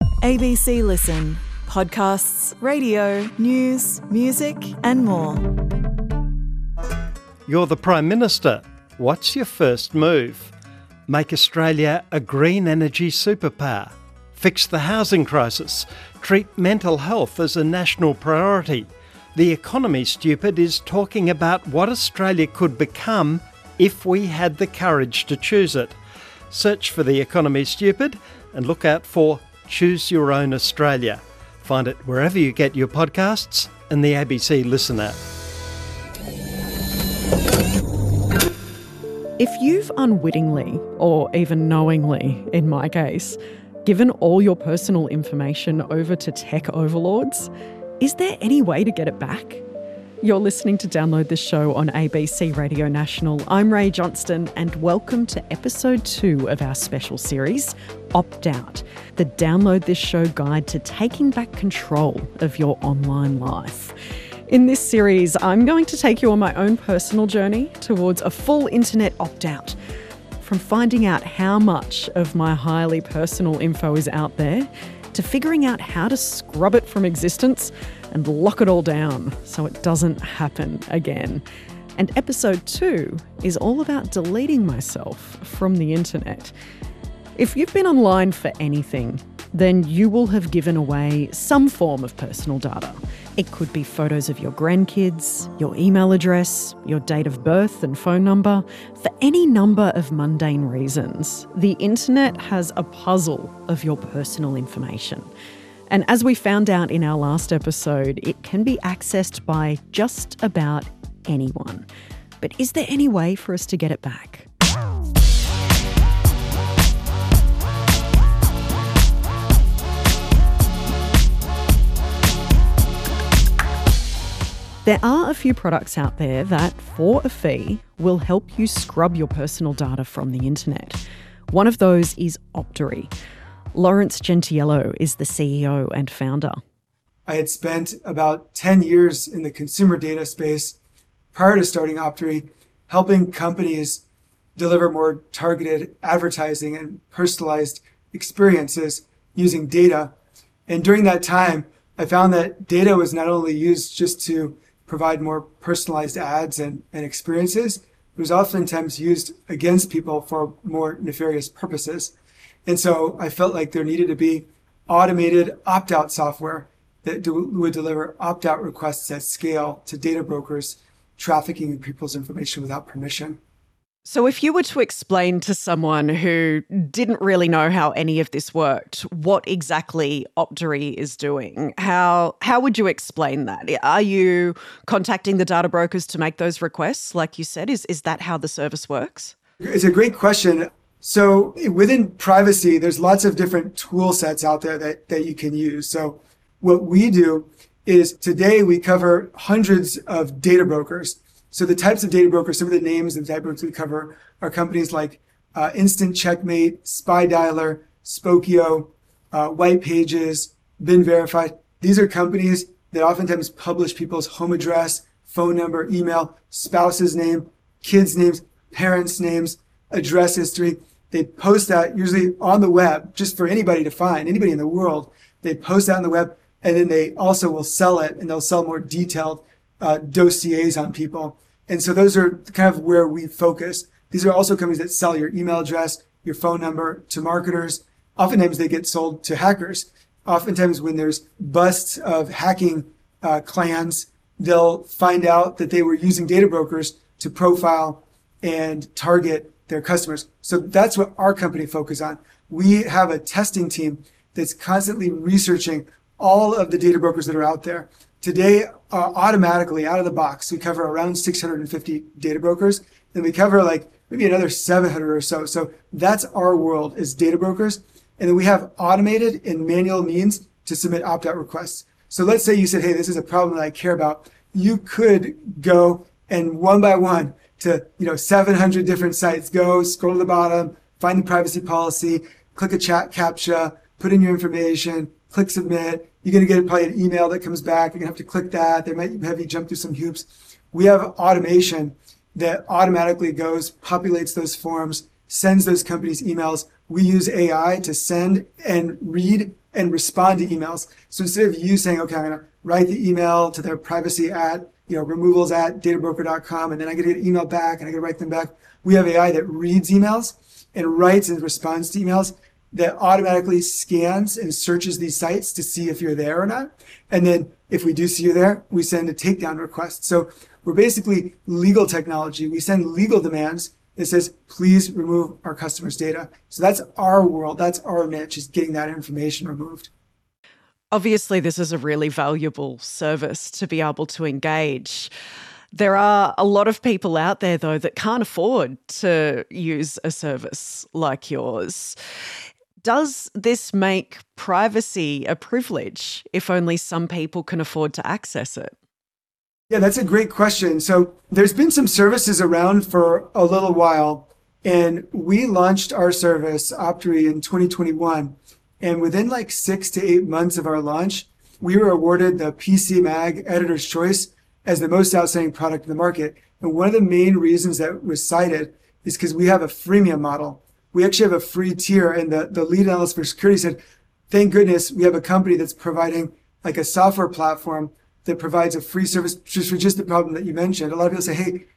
ABC Listen. Podcasts, radio, news, music and more. You're the Prime Minister. What's your first move? Make Australia a green energy superpower. Fix the housing crisis. Treat mental health as a national priority. The Economy Stupid is talking about what Australia could become if we had the courage to choose it. Search for The Economy Stupid and look out for Choose Your Own Australia. Find it wherever you get your podcasts and the ABC Listen app. If you've unwittingly, or even knowingly, in my case, given all your personal information over to tech overlords, is there any way to get it back? You're listening to Download This Show on ABC Radio National. I'm Ray Johnston, and welcome to episode 2 of our special series, Opt Out, the Download This Show guide to taking back control of your online life. In this series, I'm going to take you on my own personal journey towards a full internet opt-out. From finding out how much of my highly personal info is out there, to figuring out how to scrub it from existence and lock it all down so it doesn't happen again. And episode 2 is all about deleting myself from the internet. If you've been online for anything, then you will have given away some form of personal data. It could be photos of your grandkids, your email address, your date of birth and phone number. For any number of mundane reasons, the internet has a puzzle of your personal information. And as we found out in our last episode, it can be accessed by just about anyone. But is there any way for us to get it back? There are a few products out there that, for a fee, will help you scrub your personal data from the internet. One of those is Optory. Lawrence Gentiello is the CEO and founder. I had spent about 10 years in the consumer data space prior to starting Optory, helping companies deliver more targeted advertising and personalized experiences using data. And during that time, I found that data was not only used just to provide more personalized ads and experiences, it was oftentimes used against people for more nefarious purposes. And so I felt like there needed to be automated opt-out software that would deliver opt-out requests at scale to data brokers trafficking people's information without permission. So if you were to explain to someone who didn't really know how any of this worked, what exactly Optory is doing, how would you explain that? Are you contacting the data brokers to make those requests, like you said? Is that how the service works? It's a great question. So within privacy, there's lots of different tool sets out there that you can use. So what we do is today we cover hundreds of data brokers. So the types of data brokers, some of the names of the data brokers we cover are companies like Instant Checkmate, Spy Dialer, Spokeo, White Pages, Been Verified. These are companies that oftentimes publish people's home address, phone number, email, spouse's name, kids' names, parents' names, address history. They post that usually on the web just for anybody to find, anybody in the world. They post that on the web, and then they also will sell it, and they'll sell more detailed dossiers on people. And so those are kind of where we focus. These are also companies that sell your email address, your phone number to marketers. Oftentimes they get sold to hackers. Oftentimes when there's busts of hacking clans, they'll find out that they were using data brokers to profile and target their customers. So that's what our company focuses on. We have a testing team that's constantly researching all of the data brokers that are out there. Today, automatically out of the box, we cover around 650 data brokers, and we cover like maybe another 700 or so. So that's our world is data brokers. And then we have automated and manual means to submit opt-out requests. So let's say you said, hey, this is a problem that I care about. You could go and one by one to 700 different sites, go scroll to the bottom, find the privacy policy, click a chat CAPTCHA, put in your information, click submit. You're going to get probably an email that comes back. You're going to have to click that. They might have you jump through some hoops. We have automation that automatically goes, populates those forms, sends those companies emails. We use AI to send and read and respond to emails. So instead of you saying, okay, I'm going to write the email to their privacy at, removals at databroker.com, and then I get an email back and I get to write them back. We have AI that reads emails and writes and responds to emails, that automatically scans and searches these sites to see if you're there or not. And then if we do see you there, we send a takedown request. So we're basically legal technology. We send legal demands that says, please remove our customers' data. So that's our world. That's our niche, is getting that information removed. Obviously, this is a really valuable service to be able to engage. There are a lot of people out there, though, that can't afford to use a service like yours. Does this make privacy a privilege if only some people can afford to access it? Yeah, that's a great question. So there's been some services around for a little while, and we launched our service, Optory, in 2021. And within like 6 to 8 months of our launch, we were awarded the PC Mag Editor's Choice as the most outstanding product in the market. And one of the main reasons that was cited is because we have a freemium model. We actually have a free tier, and the lead analyst for security said, thank goodness we have a company that's providing like a software platform that provides a free service just for just the problem that you mentioned. A lot of people say, hey,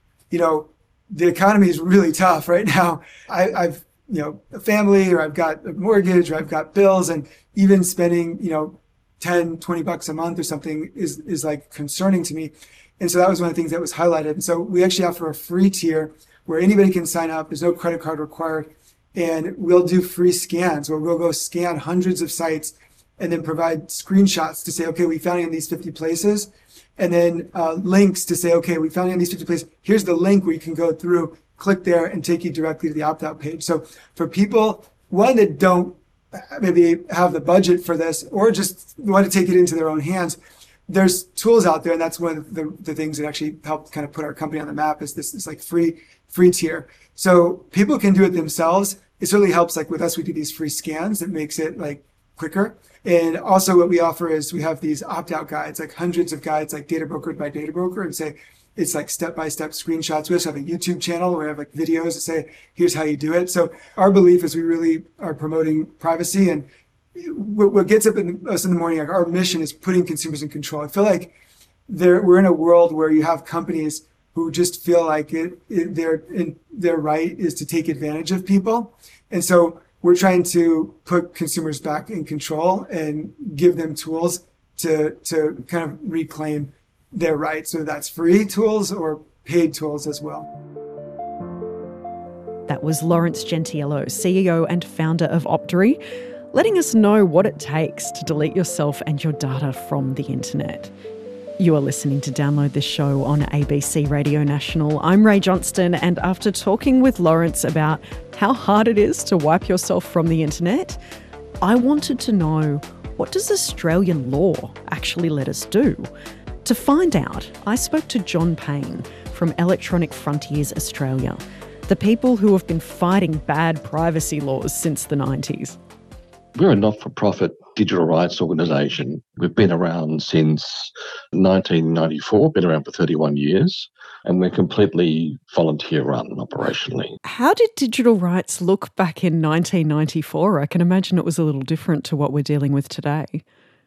the economy is really tough right now. I've a family, or I've got a mortgage, or I've got bills, and even spending, $10-20 a month or something is like concerning to me. And so that was one of the things that was highlighted. And so we actually offer a free tier where anybody can sign up. There's no credit card required. And we'll do free scans where we'll go scan hundreds of sites and then provide screenshots to say, okay, we found you in these 50 places. And then links to say, okay, we found you in these 50 places. Here's the link where you can go through, click there, and take you directly to the opt-out page. So for people, one, that don't maybe have the budget for this, or just want to take it into their own hands, there's tools out there. And that's one of the things that actually helped kind of put our company on the map, is this like free tier. So people can do it themselves. It certainly helps. Like with us, we do these free scans that makes it like quicker. And also what we offer is we have these opt-out guides, like hundreds of guides, like Data Brokered by Data Broker, and say it's like step-by-step screenshots. We also have a YouTube channel where we have like videos that say, here's how you do it. So our belief is we really are promoting privacy, and what gets us in the morning, like our mission is putting consumers in control. I feel like we're in a world where you have companies who just feel like their right is to take advantage of people. And so we're trying to put consumers back in control and give them tools to kind of reclaim their rights. So that's free tools or paid tools as well. That was Lawrence Gentiello, CEO and founder of Optory, letting us know what it takes to delete yourself and your data from the internet. You are listening to Download This Show on ABC Radio National. I'm Ray Johnston, and after talking with Lawrence about how hard it is to wipe yourself from the internet, I wanted to know, what does Australian law actually let us do? To find out, I spoke to John Payne from Electronic Frontiers Australia, the people who have been fighting bad privacy laws since the 90s. We're a not-for-profit digital rights organisation. We've been around since 1994, been around for 31 years, and we're completely volunteer-run operationally. How did digital rights look back in 1994? I can imagine it was a little different to what we're dealing with today.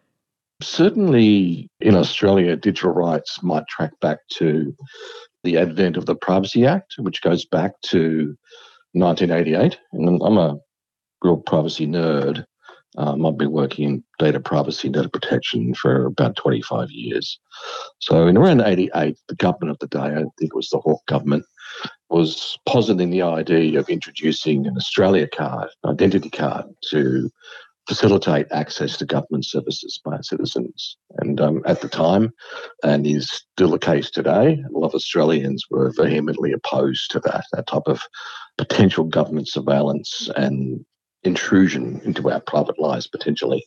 Certainly in Australia, digital rights might track back to the advent of the Privacy Act, which goes back to 1988. And I'm a real privacy nerd. I've been working in data privacy and data protection for about 25 years. So in around 88, the government of the day, I think it was the Hawke government, was positing the idea of introducing an Australia card, identity card, to facilitate access to government services by citizens. And at the time, and is still the case today, a lot of Australians were vehemently opposed to that type of potential government surveillance and intrusion into our private lives potentially.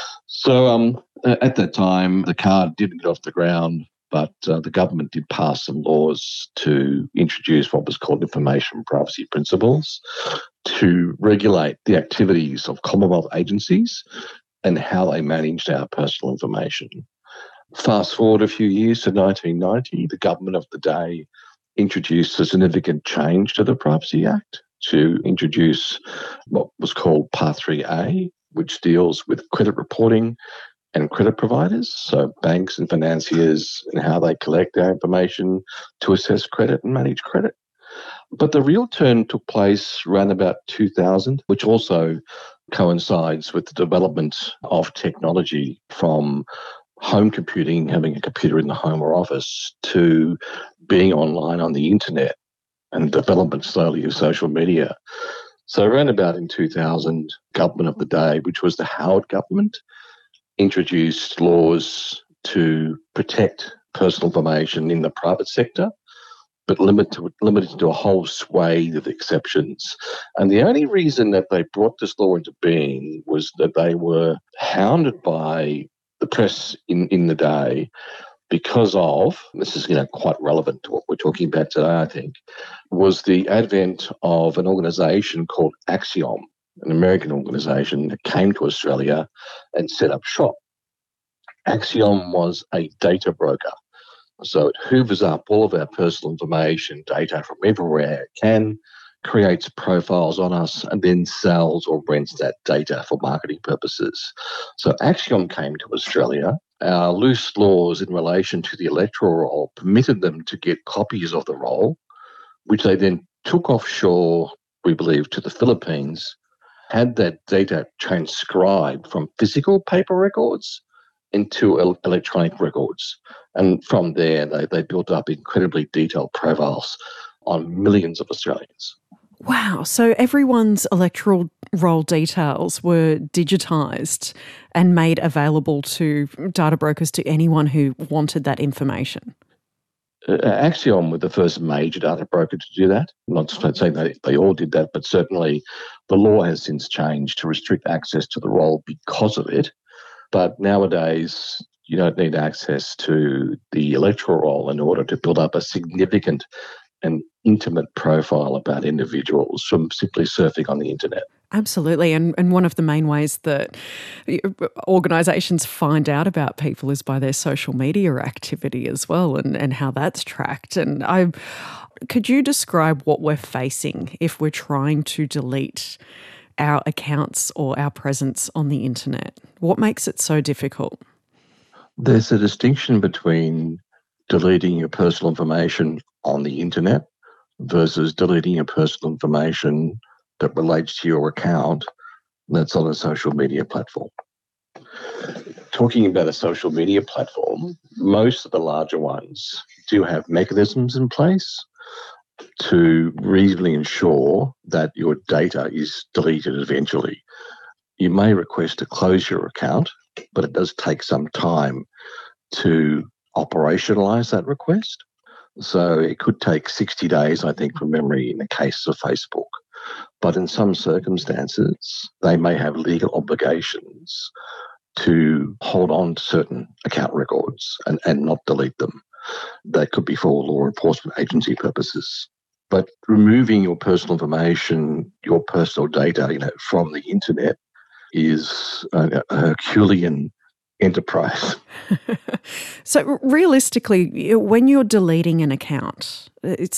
So at that time, the card didn't get off the ground, but the government did pass some laws to introduce what was called information privacy principles to regulate the activities of Commonwealth agencies and how they managed our personal information. Fast forward a few years to 1990, the government of the day introduced a significant change to the Privacy Act to introduce what was called Part 3A, which deals with credit reporting and credit providers, so banks and financiers, and how they collect our information to assess credit and manage credit. But the real turn took place around about 2000, which also coincides with the development of technology from home computing, having a computer in the home or office, to being online on the internet and development slowly of social media. So around about in 2000, government of the day, which was the Howard government, introduced laws to protect personal information in the private sector, but limited to a whole swathe of exceptions. And the only reason that they brought this law into being was that they were hounded by the press in the day because of, this is quite relevant to what we're talking about today, I think, was the advent of an organisation called Axiom, an American organisation that came to Australia and set up shop. Axiom was a data broker. So it hoovers up all of our personal information, data from everywhere it can, creates profiles on us, and then sells or rents that data for marketing purposes. So Axiom came to Australia. Our loose laws in relation to the electoral roll permitted them to get copies of the roll, which they then took offshore, we believe, to the Philippines, had that data transcribed from physical paper records into electronic records. And from there, they built up incredibly detailed profiles on millions of Australians. Wow. So everyone's electoral roll details were digitised and made available to data brokers, to anyone who wanted that information. Axiom were the first major data broker to do that. I'm not saying that they all did that, but certainly the law has since changed to restrict access to the roll because of it. But nowadays, you don't need access to the electoral roll in order to build up a significant and intimate profile about individuals from simply surfing on the internet. Absolutely. And one of the main ways that organisations find out about people is by their social media activity as well, and how that's tracked. And could you describe what we're facing if we're trying to delete our accounts or our presence on the internet? What makes it so difficult? There's a distinction between deleting your personal information on the internet versus deleting your personal information that relates to your account that's on a social media platform. Talking about a social media platform, most of the larger ones do have mechanisms in place to reasonably ensure that your data is deleted eventually. You may request to close your account, but it does take some time to operationalize that request. So it could take 60 days, I think, from memory in the case of Facebook. But in some circumstances, they may have legal obligations to hold on to certain account records and not delete them. That could be for law enforcement agency purposes. But removing your personal information, your personal data, from the internet is a Herculean enterprise. So realistically, when you're deleting an account,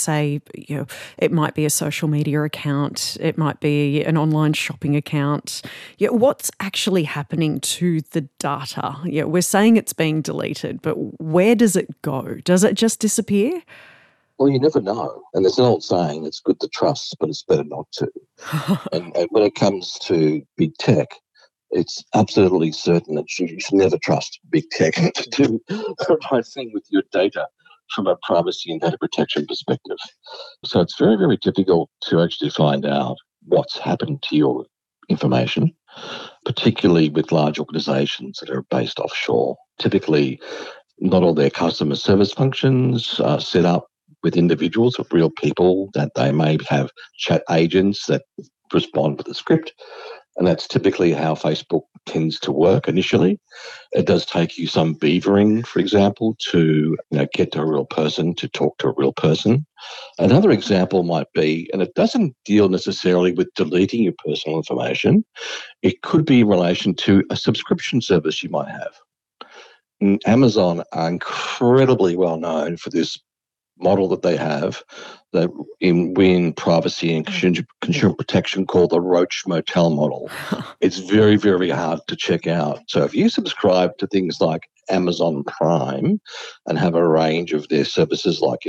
it might be a social media account, it might be an online shopping account. What's actually happening to the data? We're saying it's being deleted, but where does it go? Does it just disappear? Well, you never know. And there's an old saying, it's good to trust, but it's better not to. and when it comes to big tech, it's absolutely certain that you should never trust big tech to do the right thing with your data from a privacy and data protection perspective. So it's very, very difficult to actually find out what's happened to your information, particularly with large organizations that are based offshore. Typically, not all their customer service functions are set up with individuals, with real people, that they may have chat agents that respond with a script. And that's typically how Facebook tends to work initially. It does take you some beavering, for example, to get to a real person, to talk to a real person. Another example might be, and it doesn't deal necessarily with deleting your personal information, it could be in relation to a subscription service you might have. Amazon are incredibly well known for this model that they have that in privacy and consumer protection called the Roach Motel model. It's very, very hard to check out. So if you subscribe to things like Amazon Prime and have a range of their services like,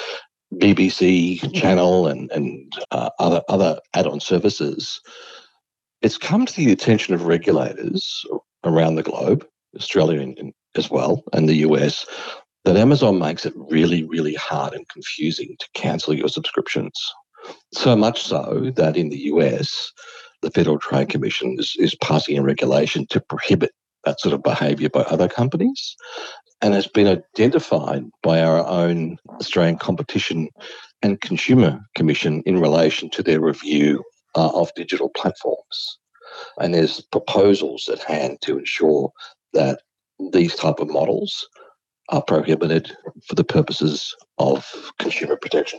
BBC Channel and other add-on services, it's come to the attention of regulators around the globe, Australia as well, and the US, that Amazon makes it really, really hard and confusing to cancel your subscriptions. So much so that in the US, the Federal Trade Commission is passing a regulation to prohibit that sort of behaviour by other companies, and has been identified by our own Australian Competition and Consumer Commission in relation to their review of digital platforms. And there's proposals at hand to ensure that these type of models are prohibited for the purposes of consumer protection.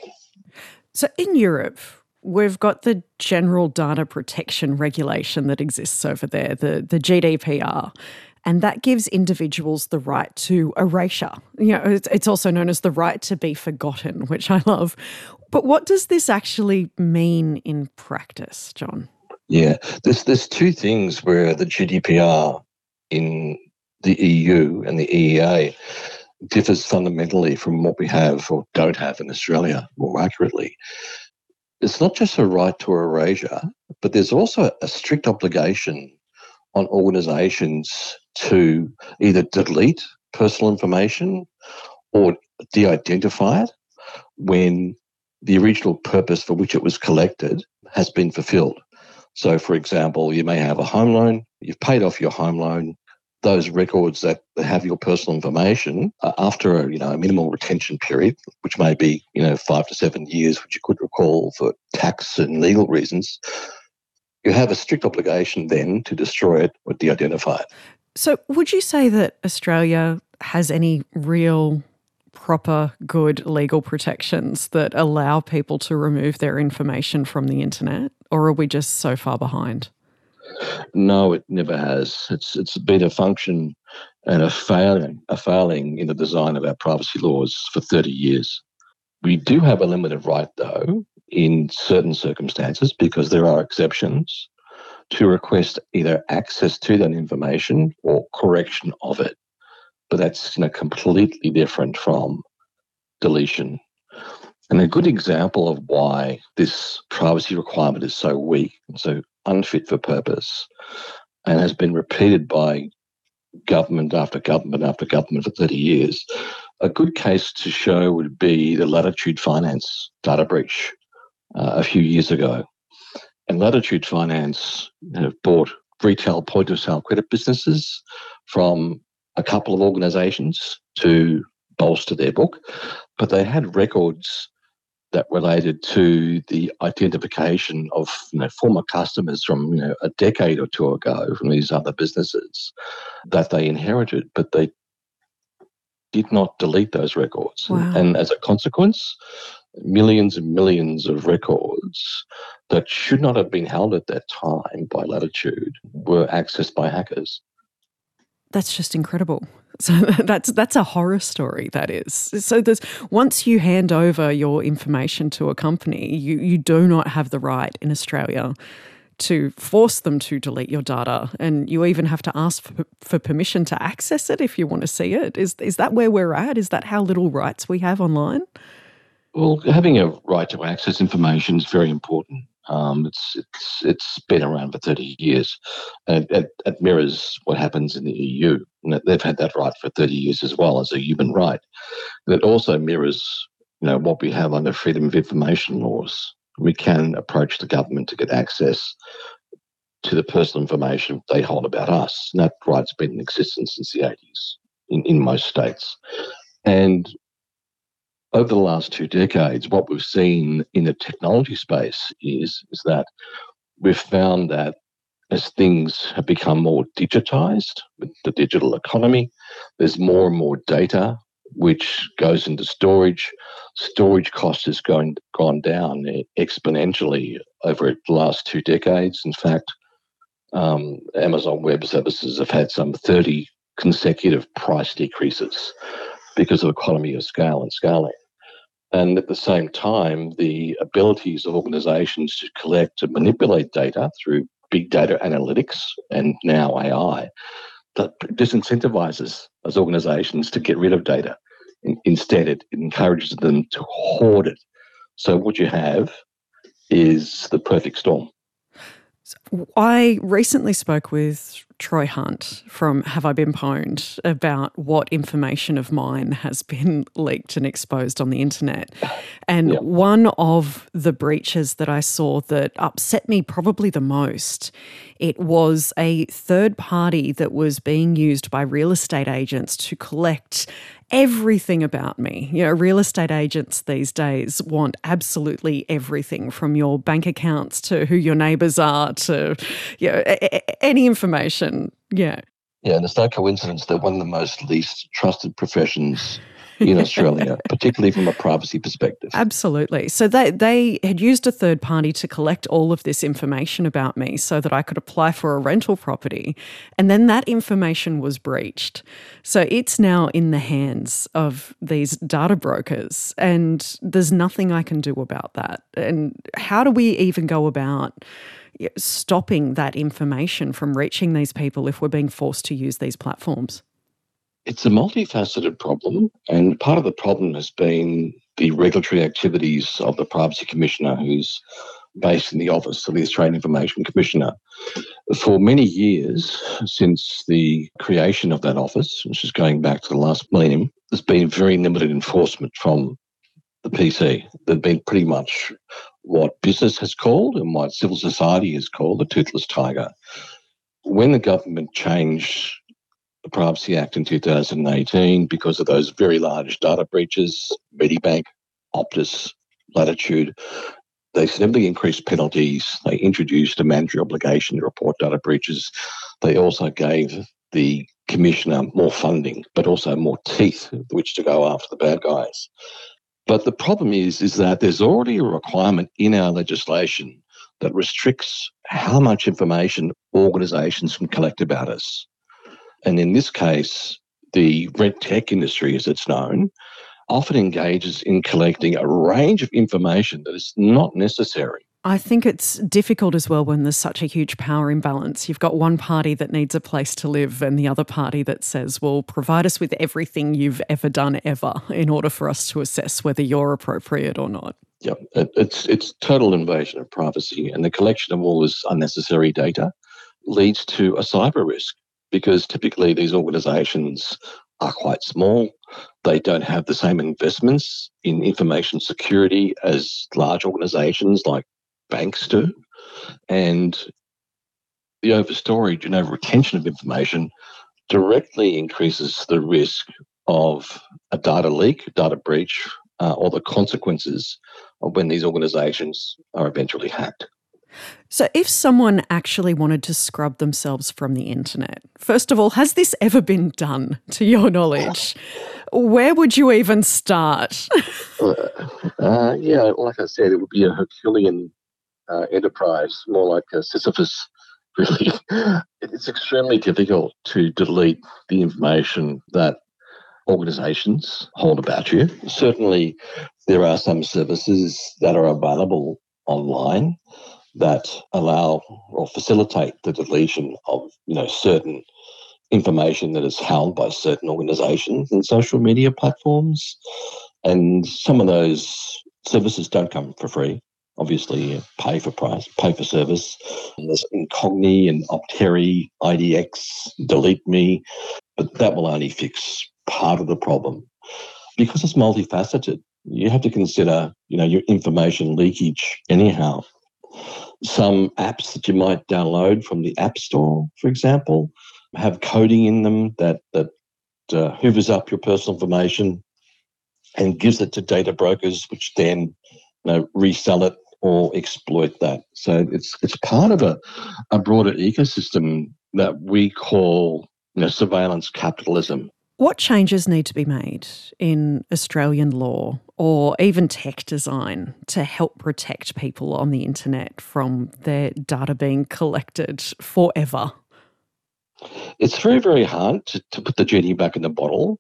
So in Europe, we've got the General Data Protection Regulation that exists over there, the GDPR, and that gives individuals the right to erasure. It's also known as the right to be forgotten, which I love. But what does this actually mean in practice, John? Yeah, there's two things where the GDPR in the EU and the EEA differs fundamentally from what we have or don't have in Australia, more accurately. It's not just a right to erasure, but there's also a strict obligation on organisations to either delete personal information or de-identify it when the original purpose for which it was collected has been fulfilled. So, for example, you may have a home loan, you've paid off your home loan. Those records that have your personal information after a minimal retention period, which may be 5 to 7 years, which you could recall for tax and legal reasons, you have a strict obligation then to destroy it or de-identify it. So would you say that Australia has any real, proper, good legal protections that allow people to remove their information from the internet, or are we just so far behind? No, it never has. It's been a function and a failing in the design of our privacy laws for 30 years. We do have a limited right, though, in certain circumstances, because there are exceptions, to request either access to that information or correction of it. But that's completely different from deletion. And a good example of why this privacy requirement is so weak and so unfit for purpose, and has been repeated by government after government after government for 30 years, a good case to show would be the Latitude Finance data breach a few years ago. And Latitude Finance bought retail point-of-sale credit businesses from a couple of organisations to bolster their book, but they had records that related to the identification of former customers from a decade or two ago from these other businesses that they inherited, but they did not delete those records. Wow. And as a consequence, millions and millions of records that should not have been held at that time by Latitude were accessed by hackers. That's just incredible. So that's a horror story, that is. So once you hand over your information to a company, you do not have the right in Australia to force them to delete your data, and you even have to ask for permission to access it if you want to see it. Is that where we're at? Is that how little rights we have online? Well, having a right to access information is very important. It's been around for 30 years, and it mirrors what happens in the EU. And they've had that right for 30 years as well as a human right. And it also mirrors, what we have under freedom of information laws. We can approach the government to get access to the personal information they hold about us. And that right's been in existence since the 80s in most states. And over the last 2 decades, what we've seen in the technology space is that we've found that as things have become more digitized with the digital economy, there's more and more data which goes into storage. Storage cost has gone down exponentially over the last 2 decades. In fact, Amazon Web Services have had some 30 consecutive price decreases because of economy of scale and scaling. And at the same time, the abilities of organizations to collect and manipulate data through big data analytics and now AI, that disincentivizes those organizations to get rid of data. Instead, it encourages them to hoard it. So what you have is the perfect storm. I recently spoke with Troy Hunt from Have I Been Pwned about what information of mine has been leaked and exposed on the internet. And one of the breaches that I saw that upset me probably the most, it was a third party that was being used by real estate agents to collect everything about me. You know, real estate agents these days want absolutely everything from your bank accounts to who your neighbours are to, you know, any information. Yeah. Yeah, and it's no coincidence that one of the most least trusted professions in Australia, particularly from a privacy perspective. Absolutely. So they had used a third party to collect all of this information about me so that I could apply for a rental property. And then that information was breached. So it's now in the hands of these data brokers, and there's nothing I can do about that. And how do we even go about stopping that information from reaching these people if we're being forced to use these platforms? It's a multifaceted problem, and part of the problem has been the regulatory activities of the Privacy Commissioner, who's based in the office of the Australian Information Commissioner. For many years, since the creation of that office, which is going back to the last millennium, there's been very limited enforcement from the PC. There's been pretty much what business has called and what civil society has called the toothless tiger. When the government changed the Privacy Act in 2018 because of those very large data breaches, Medibank, Optus, Latitude, they significantly increased penalties. They introduced a mandatory obligation to report data breaches. They also gave the Commissioner more funding, but also more teeth with which to go after the bad guys. But the problem is that there's already a requirement in our legislation that restricts how much information organisations can collect about us. And in this case, the red tech industry, as it's known, often engages in collecting a range of information that is not necessary. I think it's difficult as well when there's such a huge power imbalance. You've got one party that needs a place to live and the other party that says, well, provide us with everything you've ever done ever in order for us to assess whether you're appropriate or not. Yeah, it's total invasion of privacy, and the collection of all this unnecessary data leads to a cyber risk, because typically these organisations are quite small. They don't have the same investments in information security as large organisations like banks do. And the overstorage and over-retention of information directly increases the risk of a data leak, data breach, or the consequences of when these organisations are eventually hacked. So if someone actually wanted to scrub themselves from the internet, first of all, has this ever been done to your knowledge? Where would you even start? Yeah, like I said, it would be a Herculean enterprise, more like a Sisyphus, really. It's extremely difficult to delete the information that organisations hold about you. Certainly, there are some services that are available online that allow or facilitate the deletion of, certain information that is held by certain organisations and social media platforms. And some of those services don't come for free. Obviously, you pay for service. And there's Incogni and Opteri, IDX, Delete Me, but that will only fix part of the problem because it's multifaceted. You have to consider, your information leakage anyhow. Some apps that you might download from the App Store, for example, have coding in them that hoovers up your personal information and gives it to data brokers, which then resell it or exploit that. So it's part of a broader ecosystem that we call surveillance capitalism. What changes need to be made in Australian law or even tech design to help protect people on the internet from their data being collected forever? It's very, very hard to put the genie back in the bottle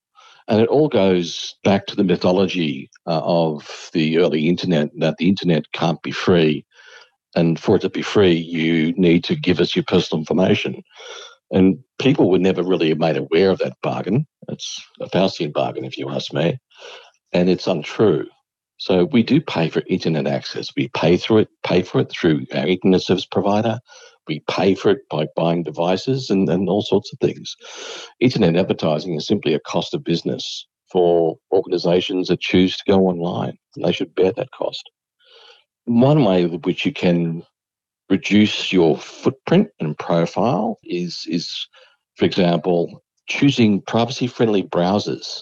And it all goes back to the mythology of the early internet, that the internet can't be free. And for it to be free, you need to give us your personal information. And people were never really made aware of that bargain. It's a Faustian bargain, if you ask me. And it's untrue. So we do pay for internet access. We pay for it through our internet service provider. We pay for it by buying devices and all sorts of things. Internet advertising is simply a cost of business for organizations that choose to go online, and they should bear that cost. One way in which you can reduce your footprint and profile is, for example, choosing privacy-friendly browsers.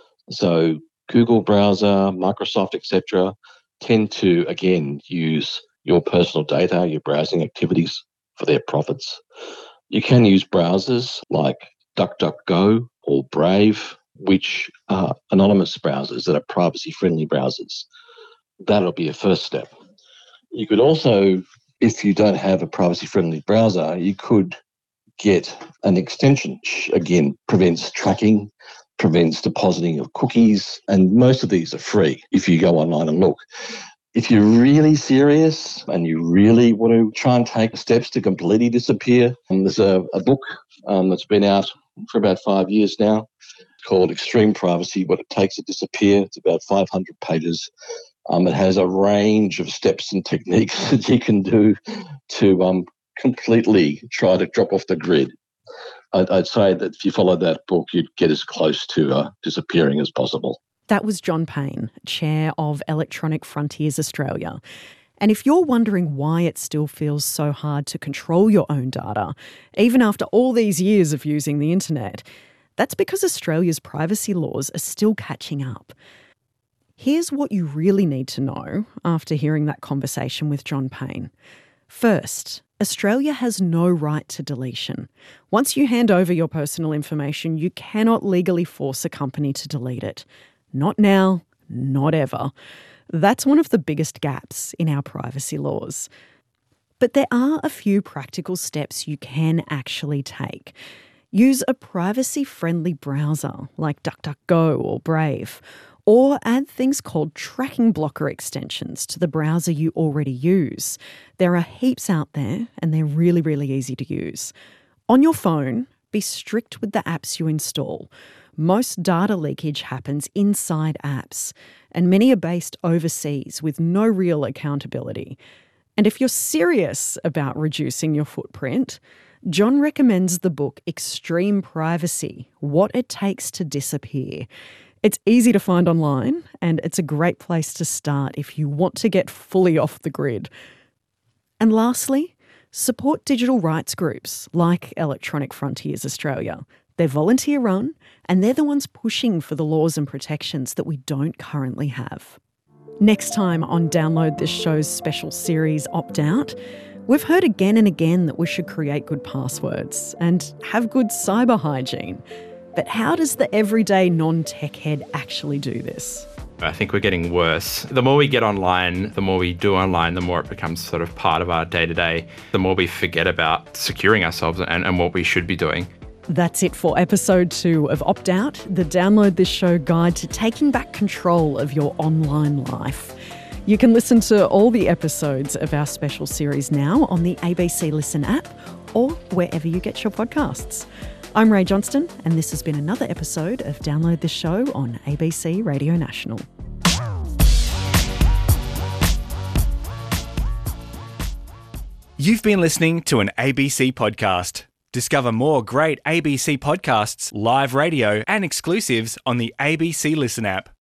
So Google browser, Microsoft, etc., tend to, again, use your personal data, your browsing activities for their profits. You can use browsers like DuckDuckGo or Brave, which are anonymous browsers that are privacy-friendly browsers. That'll be a first step. You could also, if you don't have a privacy-friendly browser, you could get an extension, which again prevents tracking, prevents depositing of cookies, and most of these are free if you go online and look. If you're really serious and you really want to try and take steps to completely disappear, there's a book that's been out for about 5 years now called Extreme Privacy, What It Takes to Disappear. It's about 500 pages. It has a range of steps and techniques that you can do to completely try to drop off the grid. I'd say that if you followed that book, you'd get as close to disappearing as possible. That was John Payne, Chair of Electronic Frontiers Australia. And if you're wondering why it still feels so hard to control your own data, even after all these years of using the internet, that's because Australia's privacy laws are still catching up. Here's what you really need to know after hearing that conversation with John Payne. First, Australia has no right to deletion. Once you hand over your personal information, you cannot legally force a company to delete it. Not now, not ever. That's one of the biggest gaps in our privacy laws. But there are a few practical steps you can actually take. Use a privacy-friendly browser like DuckDuckGo or Brave, or add things called tracking blocker extensions to the browser you already use. There are heaps out there and they're really, really easy to use. On your phone, be strict with the apps you install. Most data leakage happens inside apps, and many are based overseas with no real accountability. And if you're serious about reducing your footprint, John recommends the book Extreme Privacy, What It Takes to Disappear. It's easy to find online, and it's a great place to start if you want to get fully off the grid. And lastly, support digital rights groups like Electronic Frontiers Australia. They're volunteer-run, and they're the ones pushing for the laws and protections that we don't currently have. Next time on Download This Show's special series Opt Out, we've heard again and again that we should create good passwords and have good cyber hygiene. But how does the everyday non-tech head actually do this? I think we're getting worse. The more we get online, the more we do online, the more it becomes sort of part of our day-to-day, the more we forget about securing ourselves and what we should be doing. That's it for episode 2 of Opt Out, the Download This Show guide to taking back control of your online life. You can listen to all the episodes of our special series now on the ABC Listen app or wherever you get your podcasts. I'm Ray Johnston, and this has been another episode of Download This Show on ABC Radio National. You've been listening to an ABC podcast. Discover more great ABC podcasts, live radio, and exclusives on the ABC Listen app.